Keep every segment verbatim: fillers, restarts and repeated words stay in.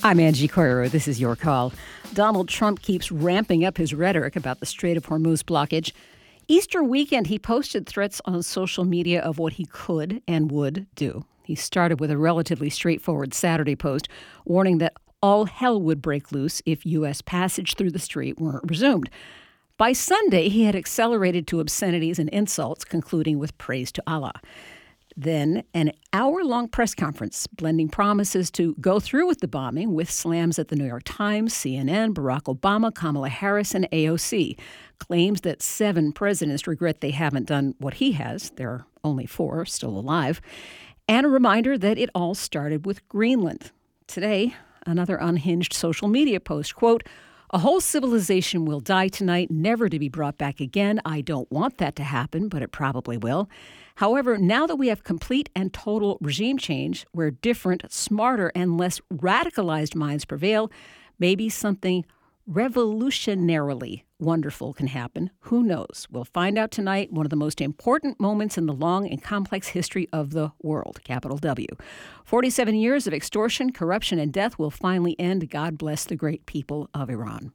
I'm Angie Coiro. This is Your Call. Donald Trump keeps ramping up his rhetoric about the Strait of Hormuz blockage. Easter weekend, he posted threats on social media of what he could and would do. He started with a relatively straightforward Saturday post warning that all hell would break loose if U S passage through the strait weren't resumed. By Sunday, he had accelerated to obscenities and insults, concluding with praise to Allah. Then, an hour-long press conference blending promises to go through with the bombing with slams at the New York Times, C N N, Barack Obama, Kamala Harris, and A O C. Claims that seven presidents regret they haven't done what he has. There are only four still alive. And a reminder that it all started with Greenland. Today, another unhinged social media post, quote, "A whole civilization will die tonight, never to be brought back again. I don't want that to happen, but it probably will. However, now that we have complete and total regime change, where different, smarter, and less radicalized minds prevail, maybe something revolutionarily wonderful can happen. Who knows? We'll find out tonight, one of the most important moments in the long and complex history of the world, capital W. forty-seven years of extortion, corruption, and death will finally end. God bless the great people of Iran."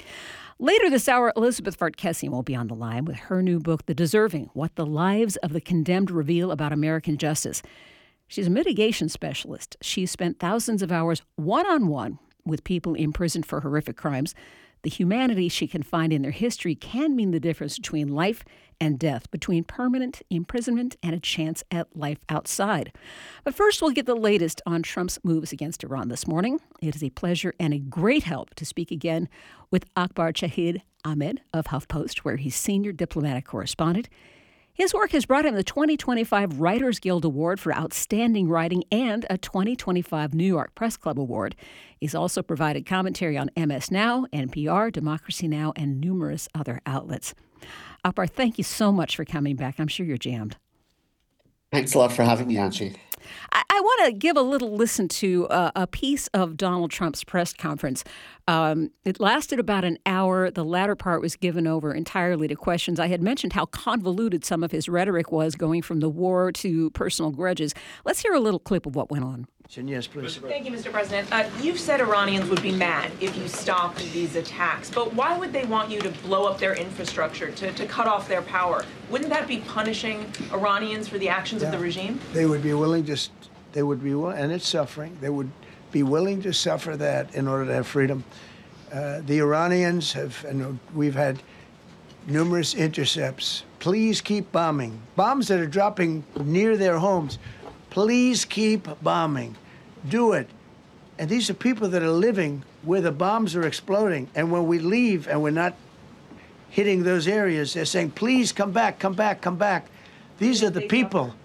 Later this hour, Elizabeth Fartkessian will be on the line with her new book, The Deserving: What the Lives of the Condemned Reveal About American Justice. She's a mitigation specialist. She's spent thousands of hours one-on-one with people imprisoned for horrific crimes. The humanity she can find in their history can mean the difference between life and death, between permanent imprisonment and a chance at life outside. But first, we'll get the latest on Trump's moves against Iran this morning. It is a pleasure and a great help to speak again with Akbar Shahid Ahmed of HuffPost, where he's senior diplomatic correspondent. His work has brought him the twenty twenty-five Writers Guild Award for Outstanding Writing and a twenty twenty-five New York Press Club Award. He's also provided commentary on M S Now, N P R, Democracy Now!, and numerous other outlets. Akbar, thank you so much for coming back. I'm sure you're jammed. Thanks a lot for having me, Angie. I, I want to give a little listen to uh, a piece of Donald Trump's press conference. Um, it lasted about an hour. The latter part was given over entirely to questions. I had mentioned how convoluted some of his rhetoric was, going from the war to personal grudges. Let's hear a little clip of what went on. Yes, please. Thank you, Mister President. Uh, you've said Iranians would be mad if you stopped these attacks, but why would they want you to blow up their infrastructure, to, to cut off their power? Wouldn't that be punishing Iranians for the actions yeah. of the regime? They would be willing to, they would be willing, and it's suffering, they would be willing to suffer that in order to have freedom. Uh, the Iranians have, and we've had numerous intercepts. Please keep bombing. Bombs that are dropping near their homes. Please keep bombing. Do it. And these are people that are living where the bombs are exploding. And when we leave and we're not hitting those areas, they're saying, please come back, come back, come back. These are the people.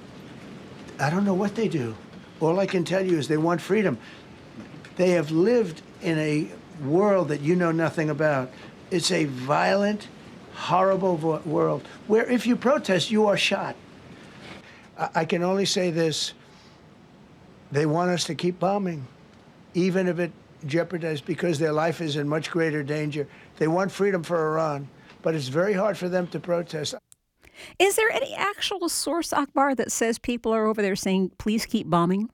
I don't know what they do. All I can tell you is they want freedom. They have lived in a world that you know nothing about. It's a violent, horrible vo- world where if you protest, you are shot. I, I can only say this. They want us to keep bombing, even if it jeopardizes, because their life is in much greater danger. They want freedom for Iran, but it's very hard for them to protest. Is there any actual source, Akbar, that says people are over there saying, please keep bombing?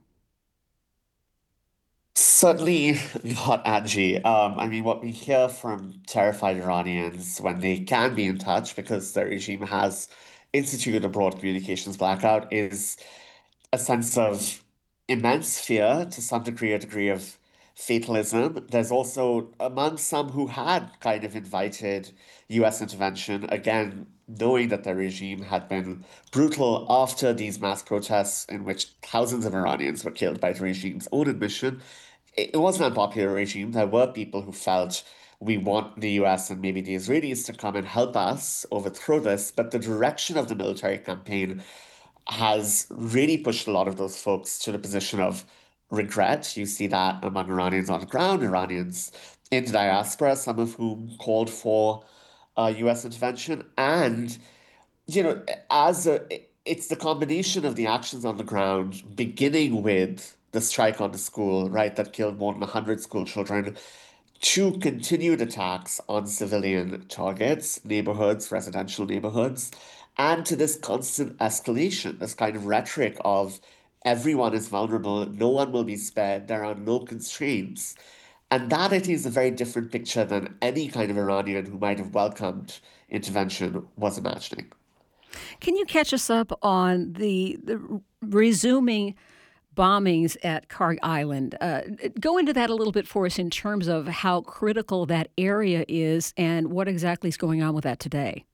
Certainly not, Angie. Um, I mean, what we hear from terrified Iranians when they can be in touch, because the regime has instituted a broad communications blackout, is a sense of immense fear, to some degree, a degree of fatalism. There's also among some who had kind of invited U S intervention, again, knowing that the regime had been brutal after these mass protests in which thousands of Iranians were killed by the regime's own admission. It was an unpopular regime. There were people who felt we want the U S and maybe the Israelis to come and help us overthrow this, but the direction of the military campaign has really pushed a lot of those folks to the position of regret. You see that among Iranians on the ground, Iranians in the diaspora, some of whom called for uh, U S intervention. And, you know, as a, it's the combination of the actions on the ground, beginning with the strike on the school, right, that killed more than one hundred school children, to continued attacks on civilian targets, neighborhoods, residential neighborhoods, and to this constant escalation, this kind of rhetoric of everyone is vulnerable, no one will be spared, there are no constraints. And that, I think, is a very different picture than any kind of Iranian who might have welcomed intervention was imagining. Can you catch us up on the, the resuming bombings at Kharg Island? Uh, go into that a little bit for us in terms of how critical that area is and what exactly is going on with that today.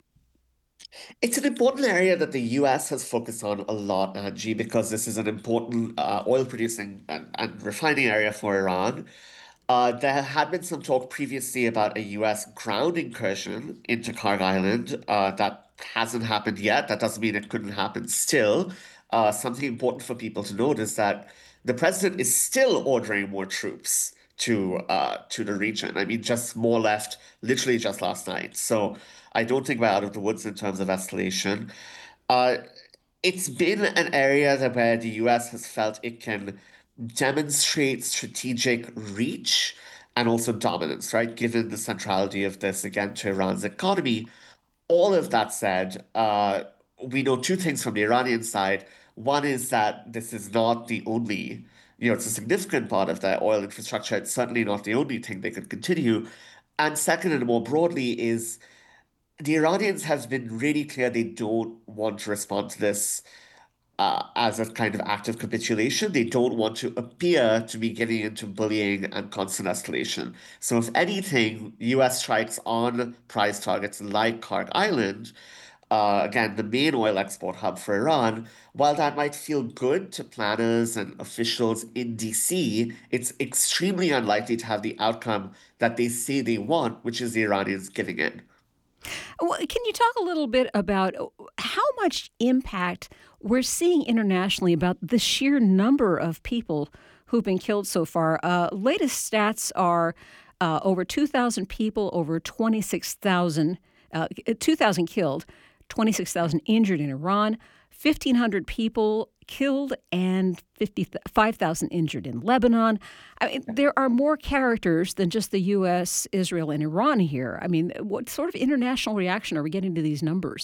It's an important area that the U S has focused on a lot, Angie, because this is an important uh, oil producing and, and refining area for Iran. Uh, there had been some talk previously about a U S ground incursion into Kharg Island. Uh, that hasn't happened yet. That doesn't mean it couldn't happen still. Uh, something important for people to note is that the president is still ordering more troops to uh, to the region. I mean, just more left literally just last night. So I don't think we're out of the woods in terms of escalation. Uh, it's been an area that where the U S has felt it can demonstrate strategic reach and also dominance, right? Given the centrality of this again to Iran's economy. All of that said, uh, we know two things from the Iranian side. One is that this is not the only, you know, it's a significant part of their oil infrastructure. It's certainly not the only thing they could continue. And second, and more broadly, is the Iranians have been really clear they don't want to respond to this uh, as a kind of act of capitulation. They don't want to appear to be getting into bullying and constant escalation. So, if anything, U S strikes on prize targets like Kharg Island, uh, again, the main oil export hub for Iran, while that might feel good to planners and officials in D C, it's extremely unlikely to have the outcome that they say they want, which is the Iranians giving in. Well, can you talk a little bit about how much impact we're seeing internationally about the sheer number of people who've been killed so far? Uh, latest stats are uh, over two thousand people, over twenty-six thousand, uh, two thousand killed, twenty-six thousand injured in Iran, fifteen hundred people killed and fifty-five thousand injured in Lebanon. I mean, there are more characters than just the U S, Israel, and Iran here. I mean, what sort of international reaction are we getting to these numbers?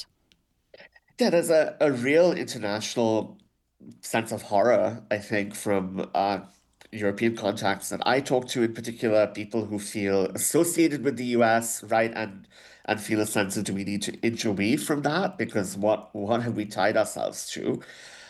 Yeah, there's a, a real international sense of horror, I think, from uh, European contacts that I talk to, in particular, people who feel associated with the U S, right, and and feel a sense of do we need to inch away from that because what what have we tied ourselves to?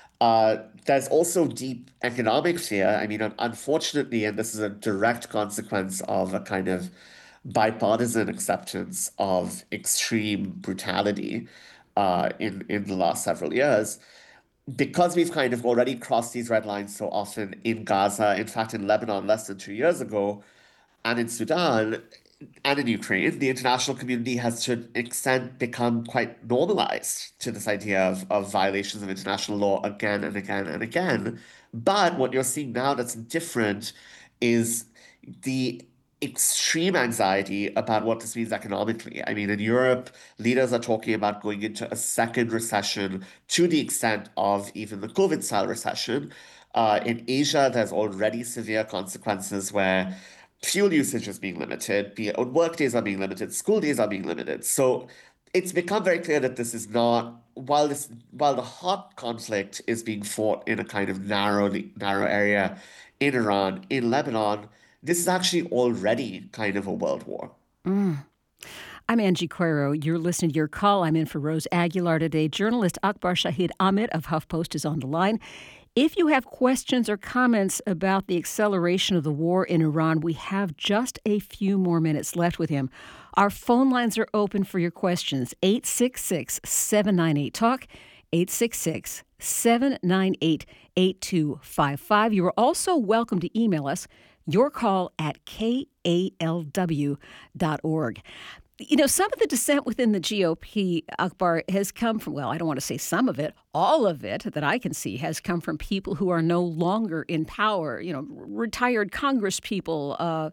Uh, there's also deep economic fear. I mean, un- unfortunately, and this is a direct consequence of a kind of bipartisan acceptance of extreme brutality uh, in in the last several years because we've kind of already crossed these red lines so often in Gaza, in fact, in Lebanon less than two years ago, and in Sudan and in Ukraine, the international community has to an extent become quite normalized to this idea of, of violations of international law again and again and again. But what you're seeing now that's different is the extreme anxiety about what this means economically. I mean, in Europe, leaders are talking about going into a second recession to the extent of even the COVID style recession. Uh, in Asia, there's already severe consequences where fuel usage is being limited, be it work days are being limited, school days are being limited. So it's become very clear that this is not while this while the hot conflict is being fought in a kind of narrow narrow area in Iran, in Lebanon, this is actually already kind of a world war. Mm. I'm Angie Coiro. You're listening to Your Call. I'm in for Rose Aguilar today. Journalist Akbar Shahid Ahmed of HuffPost is on the line. If you have questions or comments about the acceleration of the war in Iran, we have just a few more minutes left with him. Our phone lines are open for your questions. eight six six, seven nine eight, talk, eight six six, seven nine eight, eight two five five. You are also welcome to email us, your call at K A L W dot org. You know, some of the dissent within the G O P, Akbar, has come from, well, I don't want to say some of it, all of it that I can see has come from people who are no longer in power, you know, retired Congress people. Uh,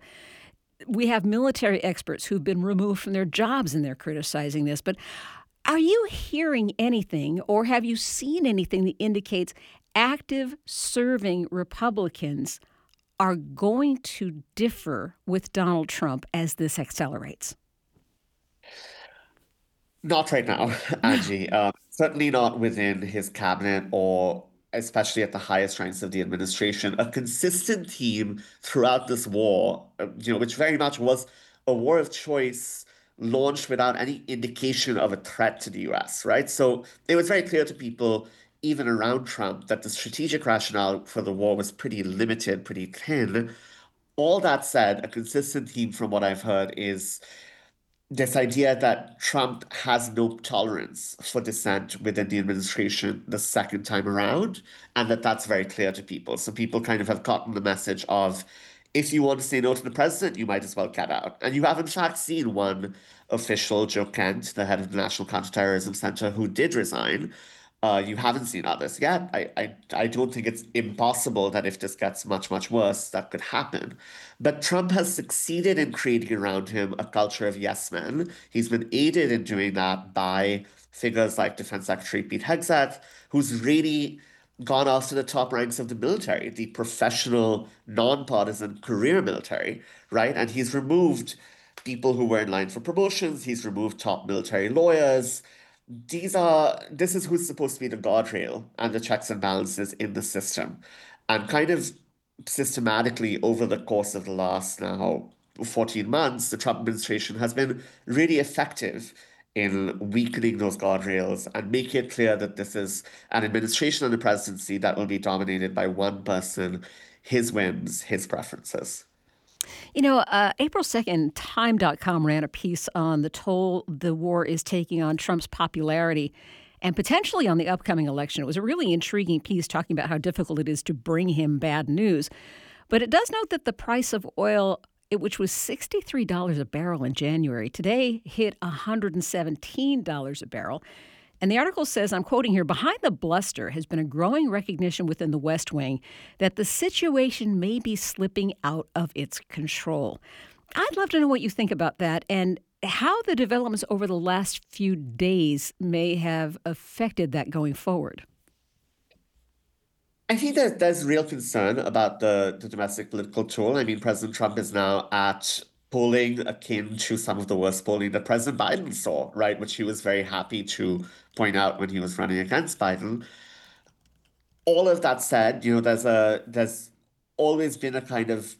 we have military experts who've been removed from their jobs and they're criticizing this. But are you hearing anything or have you seen anything that indicates active serving Republicans are going to differ with Donald Trump as this accelerates? Not right now, Angie. Um, certainly not within his cabinet or especially at the highest ranks of the administration, a consistent theme throughout this war, uh, you know, which very much was a war of choice launched without any indication of a threat to the U S, right? So it was very clear to people, even around Trump, that the strategic rationale for the war was pretty limited, pretty thin. All that said, a consistent theme from what I've heard is this idea that Trump has no tolerance for dissent within the administration the second time around, and that that's very clear to people. So people kind of have gotten the message of, if you want to say no to the president, you might as well get out. And you have, in fact, seen one official, Joe Kent, the head of the National Counterterrorism Center, who did resign. Uh, you haven't seen others yet. I, I, I don't think it's impossible that if this gets much, much worse, that could happen. But Trump has succeeded in creating around him a culture of yes men. He's been aided in doing that by figures like Defense Secretary Pete Hegseth, who's really gone after the top ranks of the military, the professional, nonpartisan career military, right? And he's removed people who were in line for promotions. He's removed top military lawyers. These are this is who's supposed to be the guardrail and the checks and balances in the system. And kind of systematically over the course of the last now fourteen months, the Trump administration has been really effective in weakening those guardrails and make it clear that this is an administration and a presidency that will be dominated by one person, his whims, his preferences. You know, uh, April second, Time dot com ran a piece on the toll the war is taking on Trump's popularity and potentially on the upcoming election. It was a really intriguing piece talking about how difficult it is to bring him bad news. But it does note that the price of oil, it- which was sixty-three dollars a barrel in January, today hit one hundred seventeen dollars a barrel. And the article says, I'm quoting here, behind the bluster has been a growing recognition within the West Wing that the situation may be slipping out of its control. I'd love to know what you think about that and how the developments over the last few days may have affected that going forward. I think that there's real concern about the, the domestic political tool. I mean, President Trump is now at polling akin to some of the worst polling that President Biden saw, right? Which he was very happy to point out when he was running against Biden. All of that said, you know, there's a there's always been a kind of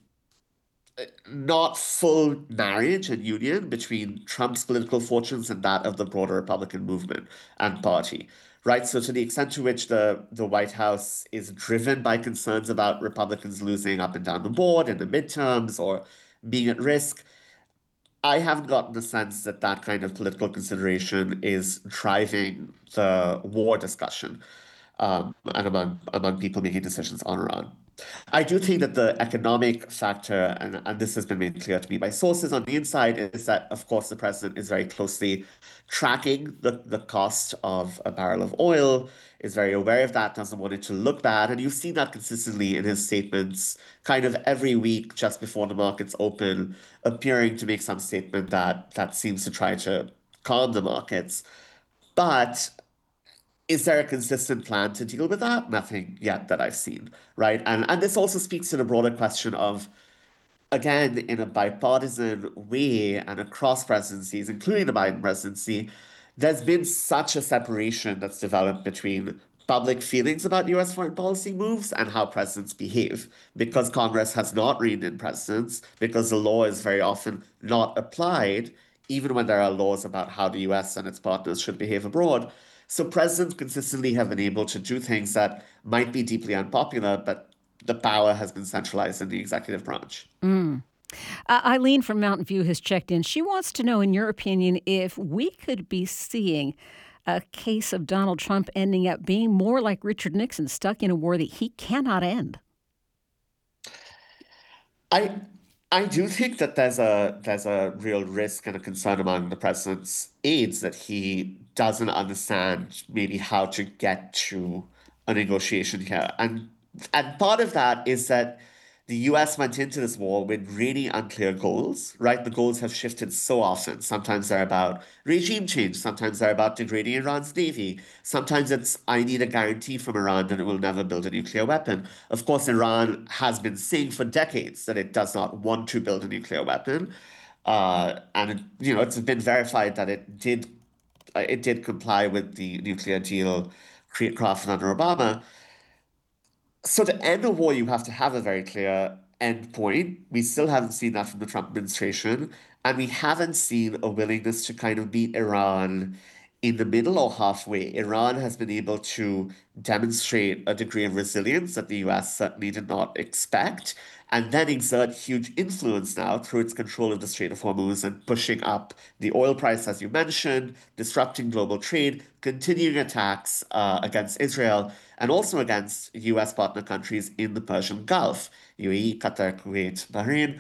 not full marriage and union between Trump's political fortunes and that of the broader Republican movement and party, right? So to the extent to which the, the White House is driven by concerns about Republicans losing up and down the board in the midterms or being at risk, I haven't gotten the sense that that kind of political consideration is driving the war discussion um, and among among people making decisions on Iran. I do think that the economic factor, and, and this has been made clear to me by sources on the inside, is that, of course, the president is very closely tracking the, the cost of a barrel of oil, is very aware of that, doesn't want it to look bad. And you've seen that consistently in his statements, kind of every week just before the markets open, appearing to make some statement that, that seems to try to calm the markets. But is there a consistent plan to deal with that? Nothing yet that I've seen, right? And and this also speaks to the broader question of, again, in a bipartisan way and across presidencies, including the Biden presidency, there's been such a separation that's developed between public feelings about U S foreign policy moves and how presidents behave, because Congress has not reined in presidents, because the law is very often not applied, even when there are laws about how the U S and its partners should behave abroad. So presidents consistently have been able to do things that might be deeply unpopular, but the power has been centralized in the executive branch. Uh, Eileen from Mountain View has checked in. She wants to know, in your opinion, if we could be seeing a case of Donald Trump ending up being more like Richard Nixon, stuck in a war that he cannot end. I I do think that there's a there's a real risk and a concern among the president's aides that he doesn't understand maybe how to get to a negotiation here. And and part of that is that the U S went into this war with really unclear goals, right? The goals have shifted so often. Sometimes they're about regime change, sometimes they're about degrading Iran's navy. Sometimes it's I need a guarantee from Iran that it will never build a nuclear weapon. Of course, Iran has been saying for decades that it does not want to build a nuclear weapon. Uh, and it, you know, it's been verified that it did uh, it did comply with the nuclear deal cre- crafted under Obama. So to end a war, you have to have a very clear end point. We still haven't seen that from the Trump administration, and we haven't seen a willingness to kind of meet Iran in the middle or halfway. Iran has been able to demonstrate a degree of resilience that the U S certainly did not expect, and then exert huge influence now through its control of the Strait of Hormuz and pushing up the oil price, as you mentioned, disrupting global trade, continuing attacks uh, against Israel, and also against U S partner countries in the Persian Gulf, U A E, Qatar, Kuwait, Bahrain.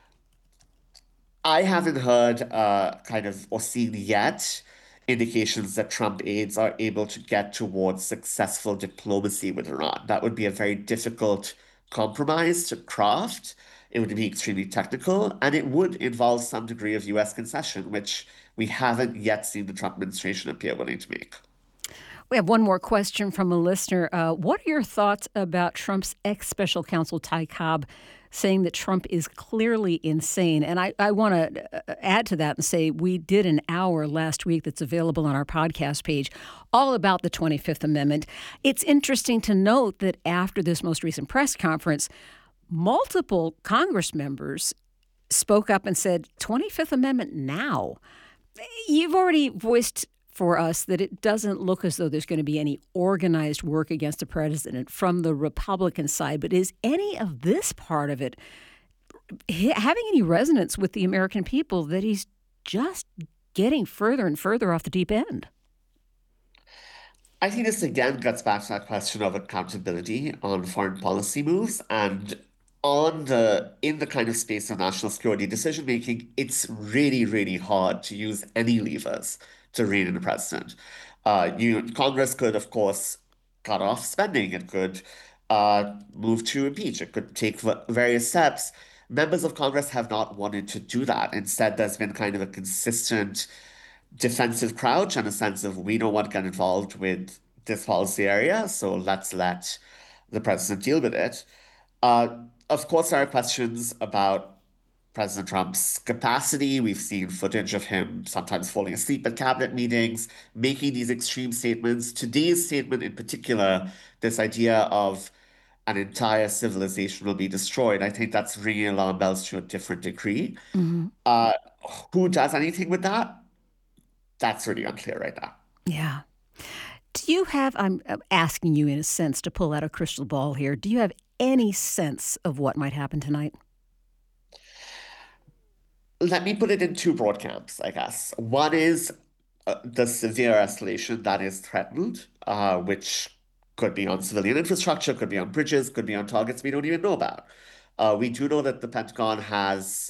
I haven't heard uh, kind of or seen yet indications that Trump aides are able to get towards successful diplomacy with Iran. That would be a very difficult compromise to craft. It would be extremely technical, and it would involve some degree of U S concession, which we haven't yet seen the Trump administration appear willing to make. We have one more question from a listener. Uh, what are your thoughts about Trump's ex-special counsel, Ty Cobb, saying that Trump is clearly insane? And I, I want to add to that and say we did an hour last week that's available on our podcast page all about the twenty-fifth Amendment. It's interesting to note that after this most recent press conference, multiple Congress members spoke up and said, twenty-fifth Amendment now. You've already voiced for us that it doesn't look as though there's going to be any organized work against the president from the Republican side. But is any of this part of it having any resonance with the American people that he's just getting further and further off the deep end? I think this again gets back to that question of accountability on foreign policy moves and on the in the kind of space of national security decision making, it's really, really hard to use any levers to rein in the president. Uh, you Congress could, of course, cut off spending. It could uh, move to impeach. It could take v- various steps. Members of Congress have not wanted to do that. Instead, there's been kind of a consistent defensive crouch and a sense of we don't want to get involved with this policy area, so let's let the president deal with it. Uh, of course, there are questions about President Trump's capacity. We've seen footage of him sometimes falling asleep at cabinet meetings, making these extreme statements. Today's statement, in particular, this idea of an entire civilization will be destroyed, I think that's ringing alarm bells to a different degree. Mm-hmm. Uh, who does anything with that? That's really unclear right now. Yeah. Do you have, I'm asking you in a sense to pull out a crystal ball here, do you have any sense of what might happen tonight? Let me put it in two broad camps, I guess. One is uh, the severe escalation that is threatened, uh, which could be on civilian infrastructure, could be on bridges, could be on targets we don't even know about. Uh, we do know that the Pentagon has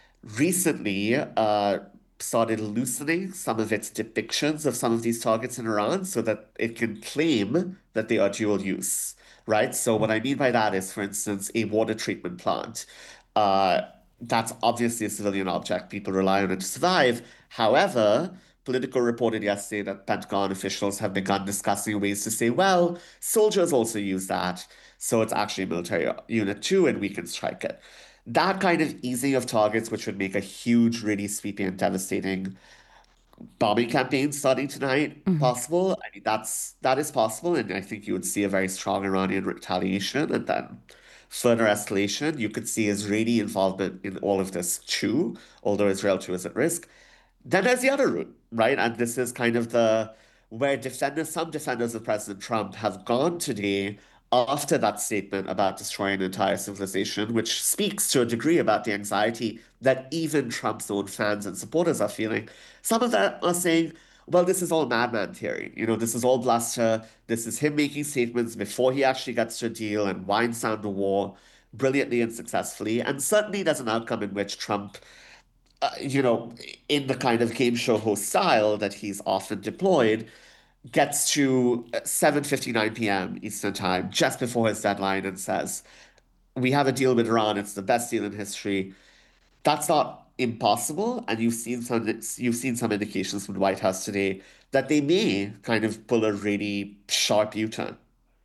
recently uh, started loosening some of its depictions of some of these targets in Iran so that it can claim that they are dual use, right? So what I mean by that is, for instance, a water treatment plant. Uh, that's obviously a civilian object. People rely on it to survive. However, Politico reported yesterday that Pentagon officials have begun discussing ways to say, well, soldiers also use that, so it's actually a military unit too, and we can strike it. That kind of easing of targets, which would make a huge, really sweeping and devastating bombing campaign starting tonight Mm-hmm. possible. I mean, that's that is possible, and I think you would see a very strong Iranian retaliation, and then further escalation. You could see Israeli involvement in all of this too, although Israel too is at risk. Then there's the other route, right? And this is kind of the where defenders, some defenders of President Trump have gone today after that statement about destroying an entire civilization, which speaks to a degree about the anxiety that even Trump's own fans and supporters are feeling. Some of them are saying, well, this is all madman theory. You know, this is all bluster. This is him making statements before he actually gets to a deal and winds down the war brilliantly and successfully. And certainly there's an outcome in which Trump uh, you know, in the kind of game show host style that he's often deployed, gets to seven fifty-nine p m. Eastern Time, just before his deadline, and says, we have a deal with Iran. It's the best deal in history. That's not impossible, and you've seen some you've seen some indications from the White House today that they may kind of pull a really sharp U-turn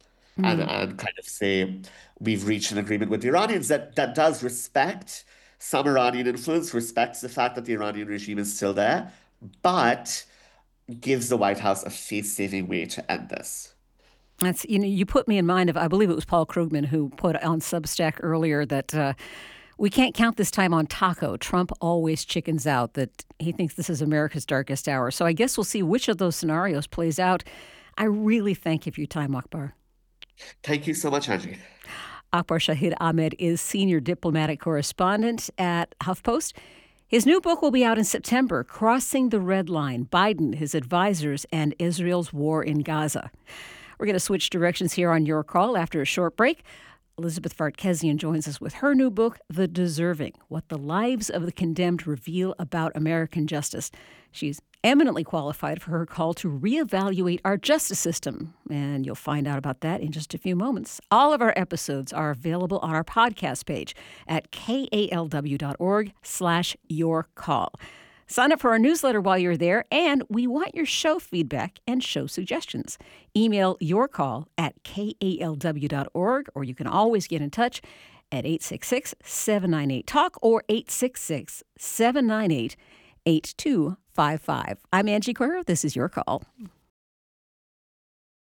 and Mm. and kind of say we've reached an agreement with the Iranians that that does respect some Iranian influence, respects the fact that the Iranian regime is still there, but gives the White House a face-saving way to end this. That's, you know, you put me in mind of, I believe it was Paul Krugman who put on Substack earlier that uh, we can't count this time on Taco. Trump always chickens out, that he thinks this is America's darkest hour. So I guess we'll see which of those scenarios plays out. I really thank you for your time, Akbar. Thank you so much, Angie. Akbar Shahid Ahmed is senior diplomatic correspondent at HuffPost. His new book will be out in September, Crossing the Red Line, Biden, His Advisors, and Israel's War in Gaza. We're going to switch directions here on Your Call after a short break. Elizabeth Fartkezian joins us with her new book, The Deserving, What the Lives of the Condemned Reveal About American Justice. She's eminently qualified for her call to reevaluate our justice system, and you'll find out about that in just a few moments. All of our episodes are available on our podcast page at kalw.org slash your call. Sign up for our newsletter while you're there, and we want your show feedback and show suggestions. Email your call at kalw dot org, or you can always get in touch at eight six six, seven nine eight, talk or eight six six, seven nine eight, eight two five five. I'm Angie Coiro. This is Your Call.